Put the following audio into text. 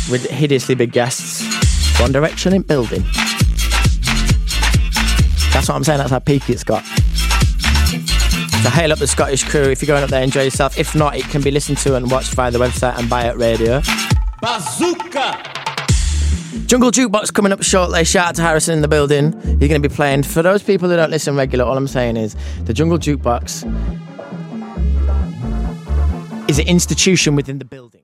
with hideously big guests. One Direction in building. That's what I'm saying, that's how peaky it's got. So hail up the Scottish crew. If you're going up there, enjoy yourself. If not, it can be listened to and watched via the website and Buy It Radio. Bazooka! Jungle Jukebox coming up shortly. Shout out to Harrison in the building. He's going to be playing. For those people who don't listen regular, all I'm saying is the Jungle Jukebox is an institution within the building.